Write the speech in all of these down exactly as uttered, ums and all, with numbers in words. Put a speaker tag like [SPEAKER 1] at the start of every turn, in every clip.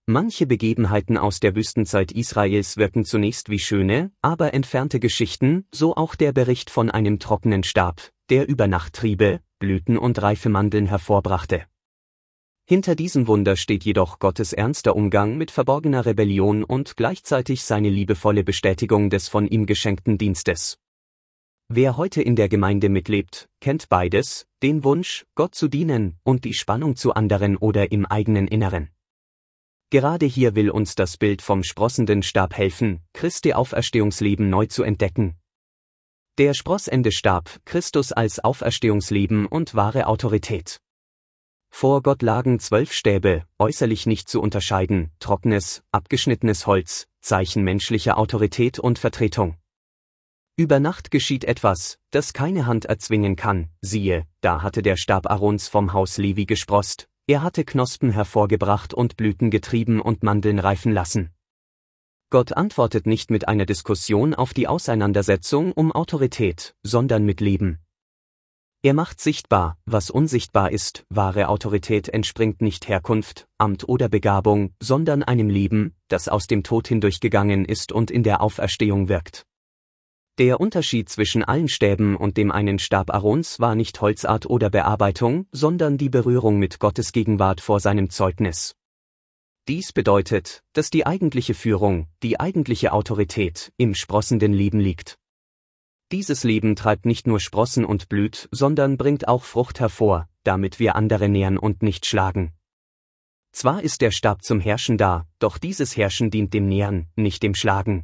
[SPEAKER 1] Manche Begebenheiten aus der Wüstenzeit Israels wirken zunächst wie schöne, aber entfernte Geschichten, so auch der Bericht von einem trockenen Stab, der über Nacht Triebe, Blüten und reife Mandeln hervorbrachte. Hinter diesem Wunder steht jedoch Gottes ernster Umgang mit verborgener Rebellion und gleichzeitig seine liebevolle Bestätigung des von ihm geschenkten Dienstes. Wer heute in der Gemeinde mitlebt, kennt beides, den Wunsch, Gott zu dienen, und die Spannung zu anderen oder im eigenen Inneren. Gerade hier will uns das Bild vom sprossenden Stab helfen, Christi Auferstehungsleben neu zu entdecken. Der sprossende Stab, Christus als Auferstehungsleben und wahre Autorität. Vor Gott lagen zwölf Stäbe, äußerlich nicht zu unterscheiden, trockenes, abgeschnittenes Holz, Zeichen menschlicher Autorität und Vertretung. Über Nacht geschieht etwas, das keine Hand erzwingen kann, siehe, da hatte der Stab Aarons vom Haus Levi gesproßt, er hatte Knospen hervorgebracht und Blüten getrieben und Mandeln reifen lassen. Gott antwortet nicht mit einer Diskussion auf die Auseinandersetzung um Autorität, sondern mit Leben. Er macht sichtbar, was unsichtbar ist, wahre Autorität entspringt nicht Herkunft, Amt oder Begabung, sondern einem Leben, das aus dem Tod hindurchgegangen ist und in der Auferstehung wirkt. Der Unterschied zwischen allen Stäben und dem einen Stab Aarons war nicht Holzart oder Bearbeitung, sondern die Berührung mit Gottes Gegenwart vor seinem Zeugnis. Dies bedeutet, dass die eigentliche Führung, die eigentliche Autorität, im sprossenden Leben liegt. Dieses Leben treibt nicht nur Sprossen und blüht, sondern bringt auch Frucht hervor, damit wir andere nähren und nicht schlagen. Zwar ist der Stab zum Herrschen da, doch dieses Herrschen dient dem Nähren, nicht dem Schlagen.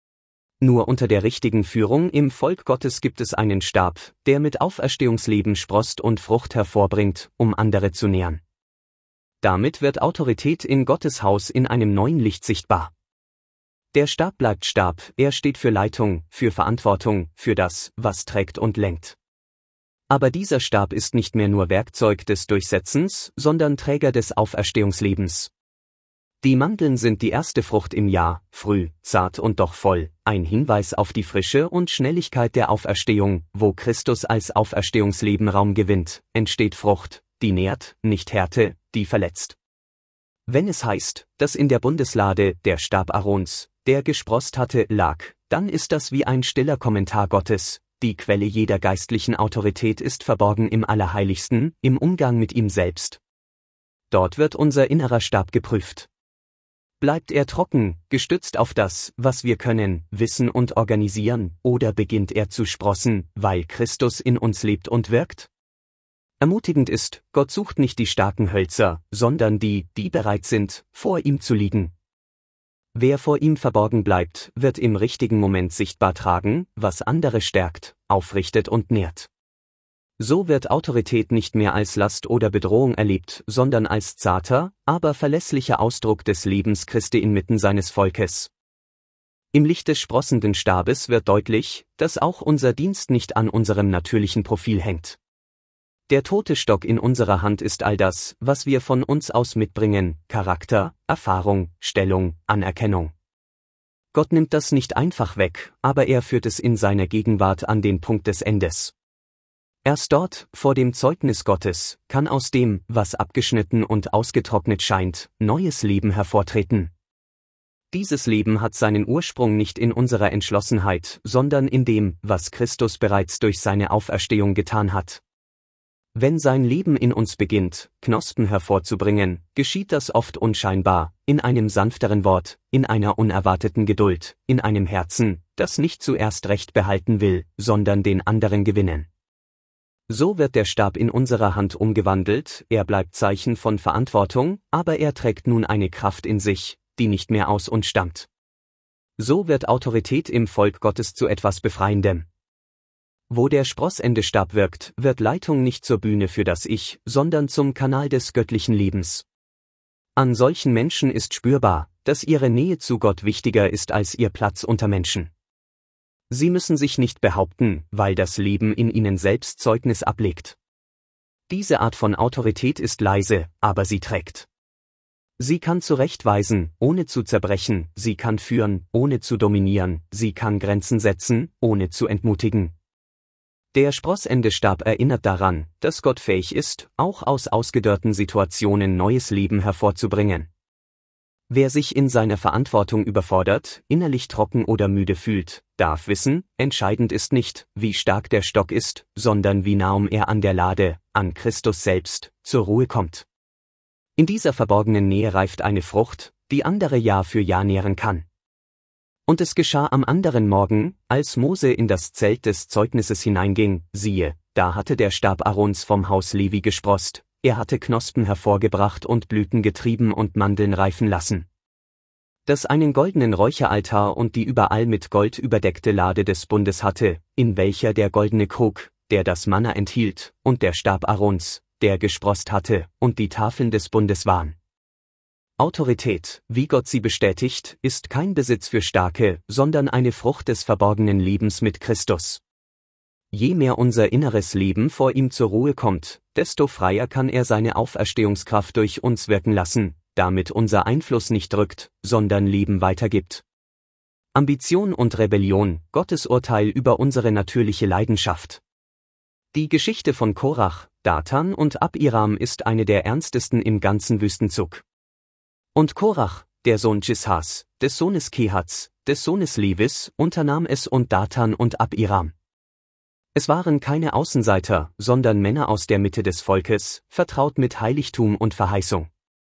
[SPEAKER 1] Nur unter der richtigen Führung im Volk Gottes gibt es einen Stab, der mit Auferstehungsleben sproßt und Frucht hervorbringt, um andere zu nähren. Damit wird Autorität in Gottes Haus in einem neuen Licht sichtbar. Der Stab bleibt Stab, er steht für Leitung, für Verantwortung, für das, was trägt und lenkt. Aber dieser Stab ist nicht mehr nur Werkzeug des Durchsetzens, sondern Träger des Auferstehungslebens. Die Mandeln sind die erste Frucht im Jahr, früh, zart und doch voll, ein Hinweis auf die Frische und Schnelligkeit der Auferstehung, wo Christus als Auferstehungsleben Raum gewinnt, entsteht Frucht, die nährt, nicht Härte, die verletzt. Wenn es heißt, dass in der Bundeslade der Stab Aarons, der gesproßt hatte, lag, dann ist das wie ein stiller Kommentar Gottes, die Quelle jeder geistlichen Autorität ist verborgen im Allerheiligsten, im Umgang mit ihm selbst. Dort wird unser innerer Stab geprüft. Bleibt er trocken, gestützt auf das, was wir können, wissen und organisieren, oder beginnt er zu sprossen, weil Christus in uns lebt und wirkt? Ermutigend ist, Gott sucht nicht die starken Hölzer, sondern die, die bereit sind, vor ihm zu liegen. Wer vor ihm verborgen bleibt, wird im richtigen Moment sichtbar tragen, was andere stärkt, aufrichtet und nährt. So wird Autorität nicht mehr als Last oder Bedrohung erlebt, sondern als zarter, aber verlässlicher Ausdruck des Lebens Christi inmitten seines Volkes. Im Licht des sprossenden Stabes wird deutlich, dass auch unser Dienst nicht an unserem natürlichen Profil hängt. Der tote Stock in unserer Hand ist all das, was wir von uns aus mitbringen, Charakter, Erfahrung, Stellung, Anerkennung. Gott nimmt das nicht einfach weg, aber er führt es in seiner Gegenwart an den Punkt des Endes. Erst dort, vor dem Zeugnis Gottes, kann aus dem, was abgeschnitten und ausgetrocknet scheint, neues Leben hervortreten. Dieses Leben hat seinen Ursprung nicht in unserer Entschlossenheit, sondern in dem, was Christus bereits durch seine Auferstehung getan hat. Wenn sein Leben in uns beginnt, Knospen hervorzubringen, geschieht das oft unscheinbar, in einem sanfteren Wort, in einer unerwarteten Geduld, in einem Herzen, das nicht zuerst Recht behalten will, sondern den anderen gewinnen. So wird der Stab in unserer Hand umgewandelt, er bleibt Zeichen von Verantwortung, aber er trägt nun eine Kraft in sich, die nicht mehr aus uns stammt. So wird Autorität im Volk Gottes zu etwas Befreiendem. Wo der sprossende Stab wirkt, wird Leitung nicht zur Bühne für das Ich, sondern zum Kanal des göttlichen Lebens. An solchen Menschen ist spürbar, dass ihre Nähe zu Gott wichtiger ist als ihr Platz unter Menschen. Sie müssen sich nicht behaupten, weil das Leben in ihnen selbst Zeugnis ablegt. Diese Art von Autorität ist leise, aber sie trägt. Sie kann zurechtweisen, ohne zu zerbrechen, sie kann führen, ohne zu dominieren, sie kann Grenzen setzen, ohne zu entmutigen. Der sprossende Stab erinnert daran, dass Gott fähig ist, auch aus ausgedörrten Situationen neues Leben hervorzubringen. Wer sich in seiner Verantwortung überfordert, innerlich trocken oder müde fühlt, darf wissen, entscheidend ist nicht, wie stark der Stock ist, sondern wie nahe er an der Lade, an Christus selbst, zur Ruhe kommt. In dieser verborgenen Nähe reift eine Frucht, die andere Jahr für Jahr nähren kann. Und es geschah am anderen Morgen, als Mose in das Zelt des Zeugnisses hineinging, siehe, da hatte der Stab Aarons vom Haus Levi gesproßt, er hatte Knospen hervorgebracht und Blüten getrieben und Mandeln reifen lassen. Das einen goldenen Räucheraltar und die überall mit Gold überdeckte Lade des Bundes hatte, in welcher der goldene Krug, der das Manna enthielt, und der Stab Aarons, der gesproßt hatte, und die Tafeln des Bundes waren. Autorität, wie Gott sie bestätigt, ist kein Besitz für Starke, sondern eine Frucht des verborgenen Lebens mit Christus. Je mehr unser inneres Leben vor ihm zur Ruhe kommt, desto freier kann er seine Auferstehungskraft durch uns wirken lassen, damit unser Einfluss nicht drückt, sondern Leben weitergibt. Ambition und Rebellion, Gottes Urteil über unsere natürliche Leidenschaft. Die Geschichte von Korach, Datan und Abiram ist eine der ernstesten im ganzen Wüstenzug. Und Korach, der Sohn Jishas, des Sohnes Kehats, des Sohnes Levis, unternahm es und Datan und Abiram. Es waren keine Außenseiter, sondern Männer aus der Mitte des Volkes, vertraut mit Heiligtum und Verheißung.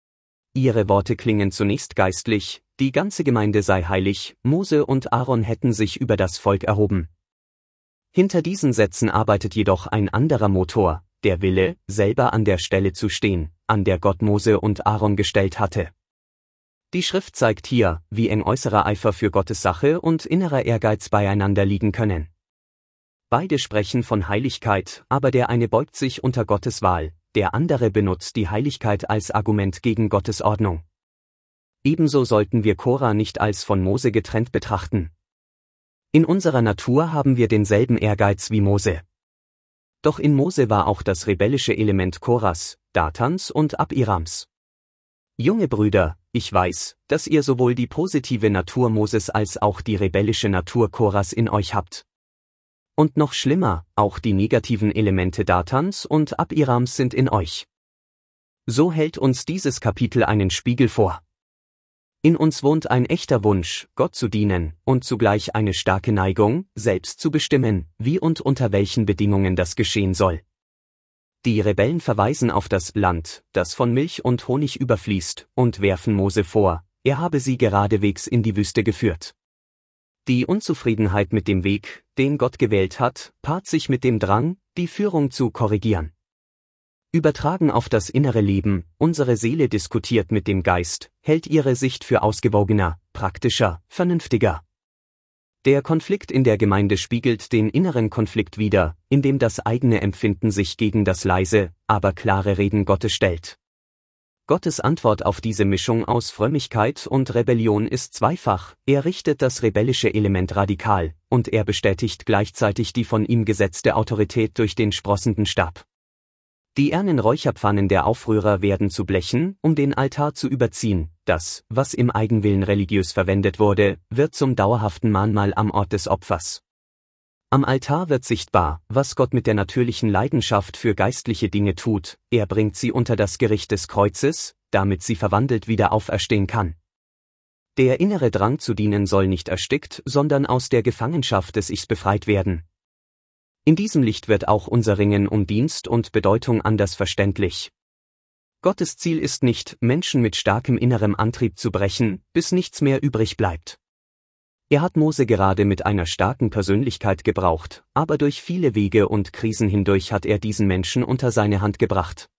[SPEAKER 1] Ihre Worte klingen zunächst geistlich, die ganze Gemeinde sei heilig, Mose und Aaron hätten sich über das Volk erhoben. Hinter diesen Sätzen arbeitet jedoch ein anderer Motor, der Wille, selber an der Stelle zu stehen, an der Gott Mose und Aaron gestellt hatte. Die Schrift zeigt hier, wie eng äußerer Eifer für Gottes Sache und innerer Ehrgeiz beieinander liegen können. Beide sprechen von Heiligkeit, aber der eine beugt sich unter Gottes Wahl, der andere benutzt die Heiligkeit als Argument gegen Gottes Ordnung. Ebenso sollten wir Korah nicht als von Mose getrennt betrachten. In unserer Natur haben wir denselben Ehrgeiz wie Mose. Doch in Mose war auch das rebellische Element Korahs, Datans und Abirams. Junge Brüder, ich weiß, dass ihr sowohl die positive Natur Moses als auch die rebellische Natur Korahs in euch habt. Und noch schlimmer, auch die negativen Elemente Datans und Abirams sind in euch. So hält uns dieses Kapitel einen Spiegel vor. In uns wohnt ein echter Wunsch, Gott zu dienen, und zugleich eine starke Neigung, selbst zu bestimmen, wie und unter welchen Bedingungen das geschehen soll. Die Rebellen verweisen auf das Land, das von Milch und Honig überfließt, und werfen Mose vor, er habe sie geradewegs in die Wüste geführt. Die Unzufriedenheit mit dem Weg, den Gott gewählt hat, paart sich mit dem Drang, die Führung zu korrigieren. Übertragen auf das innere Leben, unsere Seele diskutiert mit dem Geist, hält ihre Sicht für ausgewogener, praktischer, vernünftiger. Der Konflikt in der Gemeinde spiegelt den inneren Konflikt wider, in dem das eigene Empfinden sich gegen das leise, aber klare Reden Gottes stellt. Gottes Antwort auf diese Mischung aus Frömmigkeit und Rebellion ist zweifach, er richtet das rebellische Element radikal, und er bestätigt gleichzeitig die von ihm gesetzte Autorität durch den sprossenden Stab. Die ernen Räucherpfannen der Aufrührer werden zu Blechen, um den Altar zu überziehen, das, was im Eigenwillen religiös verwendet wurde, wird zum dauerhaften Mahnmal am Ort des Opfers. Am Altar wird sichtbar, was Gott mit der natürlichen Leidenschaft für geistliche Dinge tut, er bringt sie unter das Gericht des Kreuzes, damit sie verwandelt wieder auferstehen kann. Der innere Drang zu dienen soll nicht erstickt, sondern aus der Gefangenschaft des Ichs befreit werden. In diesem Licht wird auch unser Ringen um Dienst und Bedeutung anders verständlich. Gottes Ziel ist nicht, Menschen mit starkem innerem Antrieb zu brechen, bis nichts mehr übrig bleibt. Er hat Mose gerade mit einer starken Persönlichkeit gebraucht, aber durch viele Wege und Krisen hindurch hat er diesen Menschen unter seine Hand gebracht.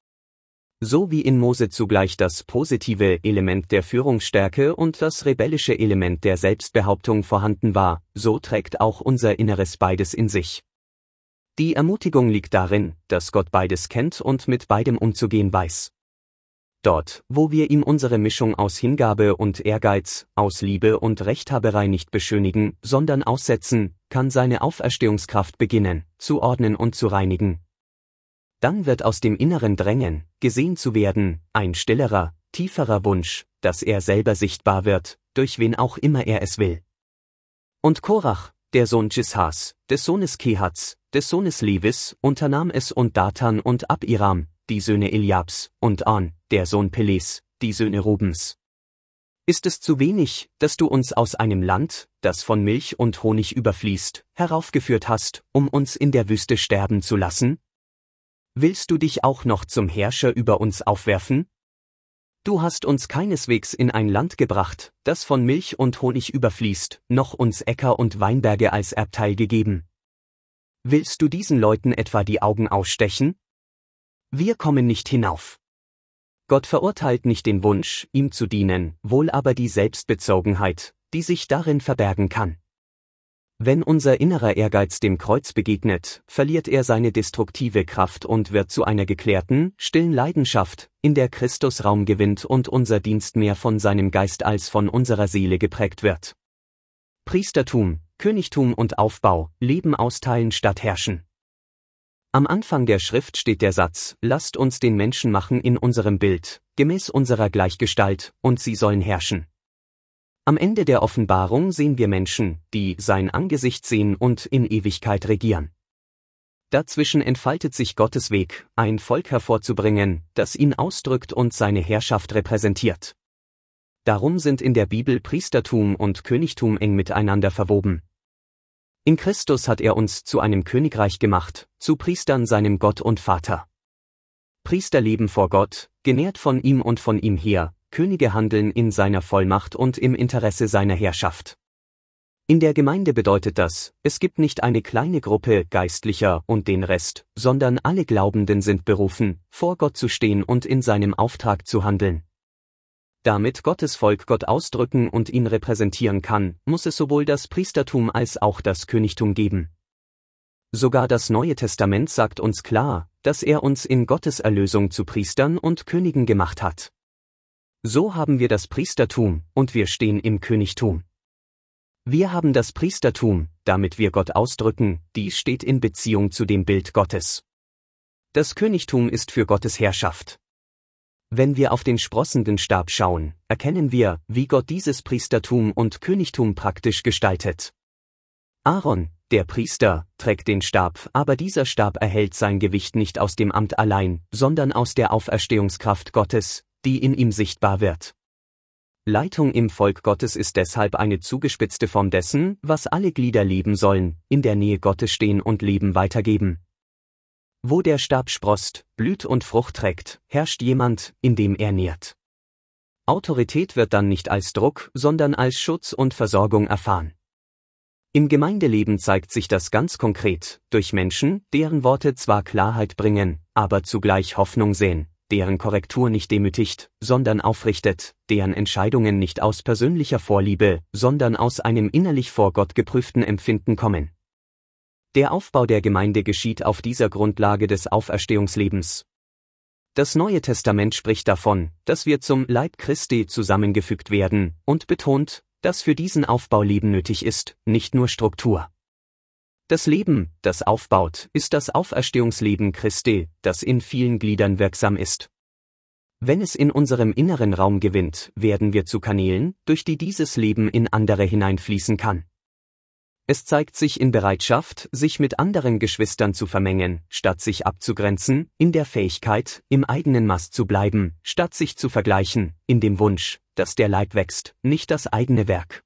[SPEAKER 1] So wie in Mose zugleich das positive Element der Führungsstärke und das rebellische Element der Selbstbehauptung vorhanden war, so trägt auch unser Inneres beides in sich. Die Ermutigung liegt darin, dass Gott beides kennt und mit beidem umzugehen weiß. Dort, wo wir ihm unsere Mischung aus Hingabe und Ehrgeiz, aus Liebe und Rechthaberei nicht beschönigen, sondern aussetzen, kann seine Auferstehungskraft beginnen, zu ordnen und zu reinigen. Dann wird aus dem inneren Drängen, gesehen zu werden, ein stillerer, tieferer Wunsch, dass er selber sichtbar wird, durch wen auch immer er es will. Und Korach, der Sohn Jishas, des Sohnes Kehats, des Sohnes Levis, unternahm es und Datan und Abiram, die Söhne Eliabs, und An, der Sohn Peles, die Söhne Rubens. Ist es zu wenig, dass du uns aus einem Land, das von Milch und Honig überfließt, heraufgeführt hast, um uns in der Wüste sterben zu lassen? Willst du dich auch noch zum Herrscher über uns aufwerfen? Du hast uns keineswegs in ein Land gebracht, das von Milch und Honig überfließt, noch uns Äcker und Weinberge als Erbteil gegeben. Willst du diesen Leuten etwa die Augen ausstechen? Wir kommen nicht hinauf. Gott verurteilt nicht den Wunsch, ihm zu dienen, wohl aber die Selbstbezogenheit, die sich darin verbergen kann. Wenn unser innerer Ehrgeiz dem Kreuz begegnet, verliert er seine destruktive Kraft und wird zu einer geklärten, stillen Leidenschaft, in der Christus Raum gewinnt und unser Dienst mehr von seinem Geist als von unserer Seele geprägt wird. Priestertum, Königtum und Aufbau, Leben austeilen statt herrschen. Am Anfang der Schrift steht der Satz, lasst uns den Menschen machen in unserem Bild, gemäß unserer Gleichgestalt, und sie sollen herrschen. Am Ende der Offenbarung sehen wir Menschen, die sein Angesicht sehen und in Ewigkeit regieren. Dazwischen entfaltet sich Gottes Weg, ein Volk hervorzubringen, das ihn ausdrückt und seine Herrschaft repräsentiert. Darum sind in der Bibel Priestertum und Königtum eng miteinander verwoben. In Christus hat er uns zu einem Königreich gemacht, zu Priestern seinem Gott und Vater. Priester leben vor Gott, genährt von ihm und von ihm her, Könige handeln in seiner Vollmacht und im Interesse seiner Herrschaft. In der Gemeinde bedeutet das, es gibt nicht eine kleine Gruppe Geistlicher und den Rest, sondern alle Glaubenden sind berufen, vor Gott zu stehen und in seinem Auftrag zu handeln. Damit Gottes Volk Gott ausdrücken und ihn repräsentieren kann, muss es sowohl das Priestertum als auch das Königtum geben. Sogar das Neue Testament sagt uns klar, dass er uns in Gottes Erlösung zu Priestern und Königen gemacht hat. So haben wir das Priestertum, und wir stehen im Königtum. Wir haben das Priestertum, damit wir Gott ausdrücken, dies steht in Beziehung zu dem Bild Gottes. Das Königtum ist für Gottes Herrschaft. Wenn wir auf den sprossenden Stab schauen, erkennen wir, wie Gott dieses Priestertum und Königtum praktisch gestaltet. Aaron, der Priester, trägt den Stab, aber dieser Stab erhält sein Gewicht nicht aus dem Amt allein, sondern aus der Auferstehungskraft Gottes, die in ihm sichtbar wird. Leitung im Volk Gottes ist deshalb eine zugespitzte Form dessen, was alle Glieder leben sollen, in der Nähe Gottes stehen und Leben weitergeben. Wo der Stab sproßt, blüht und Frucht trägt, herrscht jemand, in dem er nährt. Autorität wird dann nicht als Druck, sondern als Schutz und Versorgung erfahren. Im Gemeindeleben zeigt sich das ganz konkret, durch Menschen, deren Worte zwar Klarheit bringen, aber zugleich Hoffnung säen, deren Korrektur nicht demütigt, sondern aufrichtet, deren Entscheidungen nicht aus persönlicher Vorliebe, sondern aus einem innerlich vor Gott geprüften Empfinden kommen. Der Aufbau der Gemeinde geschieht auf dieser Grundlage des Auferstehungslebens. Das Neue Testament spricht davon, dass wir zum Leib Christi zusammengefügt werden, und betont, dass für diesen Aufbau Leben nötig ist, nicht nur Struktur. Das Leben, das aufbaut, ist das Auferstehungsleben Christi, das in vielen Gliedern wirksam ist. Wenn es in unserem inneren Raum gewinnt, werden wir zu Kanälen, durch die dieses Leben in andere hineinfließen kann. Es zeigt sich in Bereitschaft, sich mit anderen Geschwistern zu vermengen, statt sich abzugrenzen, in der Fähigkeit, im eigenen Maß zu bleiben, statt sich zu vergleichen, in dem Wunsch, dass der Leib wächst, nicht das eigene Werk.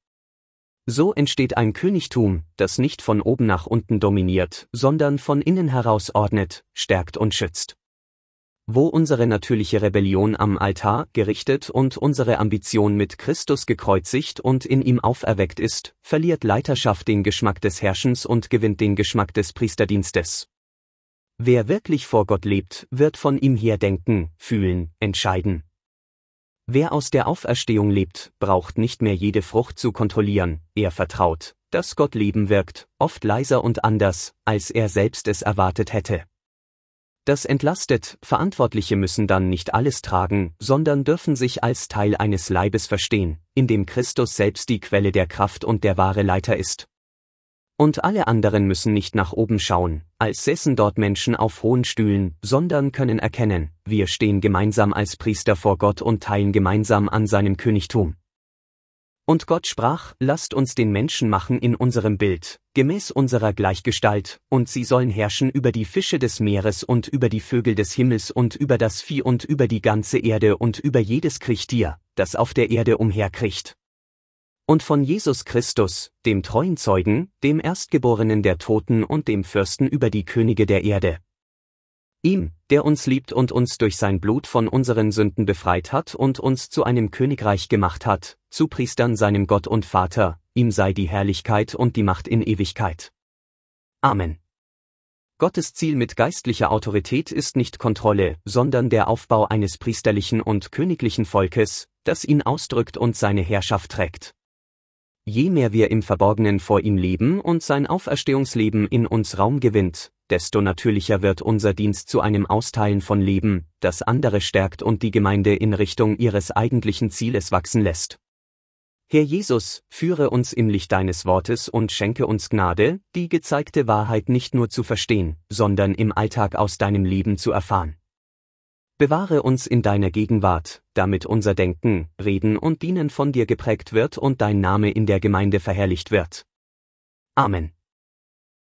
[SPEAKER 1] So entsteht ein Königtum, das nicht von oben nach unten dominiert, sondern von innen heraus ordnet, stärkt und schützt. Wo unsere natürliche Rebellion am Altar gerichtet und unsere Ambition mit Christus gekreuzigt und in ihm auferweckt ist, verliert Leiterschaft den Geschmack des Herrschens und gewinnt den Geschmack des Priesterdienstes. Wer wirklich vor Gott lebt, wird von ihm her denken, fühlen, entscheiden. Wer aus der Auferstehung lebt, braucht nicht mehr jede Frucht zu kontrollieren, er vertraut, dass Gott Leben wirkt, oft leiser und anders, als er selbst es erwartet hätte. Das entlastet, Verantwortliche müssen dann nicht alles tragen, sondern dürfen sich als Teil eines Leibes verstehen, in dem Christus selbst die Quelle der Kraft und der wahre Leiter ist. Und alle anderen müssen nicht nach oben schauen, als säßen dort Menschen auf hohen Stühlen, sondern können erkennen, wir stehen gemeinsam als Priester vor Gott und teilen gemeinsam an seinem Königtum. Und Gott sprach, lasst uns den Menschen machen in unserem Bild, gemäß unserer Gleichgestalt, und sie sollen herrschen über die Fische des Meeres und über die Vögel des Himmels und über das Vieh und über die ganze Erde und über jedes Kriechtier, das auf der Erde umherkriecht. Und von Jesus Christus, dem treuen Zeugen, dem Erstgeborenen der Toten und dem Fürsten über die Könige der Erde. Ihm, der uns liebt und uns durch sein Blut von unseren Sünden befreit hat und uns zu einem Königreich gemacht hat, zu Priestern seinem Gott und Vater, ihm sei die Herrlichkeit und die Macht in Ewigkeit. Amen. Gottes Ziel mit geistlicher Autorität ist nicht Kontrolle, sondern der Aufbau eines priesterlichen und königlichen Volkes, das ihn ausdrückt und seine Herrschaft trägt. Je mehr wir im Verborgenen vor ihm leben und sein Auferstehungsleben in uns Raum gewinnt, desto natürlicher wird unser Dienst zu einem Austeilen von Leben, das andere stärkt und die Gemeinde in Richtung ihres eigentlichen Zieles wachsen lässt. Herr Jesus, führe uns im Licht deines Wortes und schenke uns Gnade, die gezeigte Wahrheit nicht nur zu verstehen, sondern im Alltag aus deinem Leben zu erfahren. Bewahre uns in deiner Gegenwart, damit unser Denken, Reden und Dienen von dir geprägt wird und dein Name in der Gemeinde verherrlicht wird. Amen.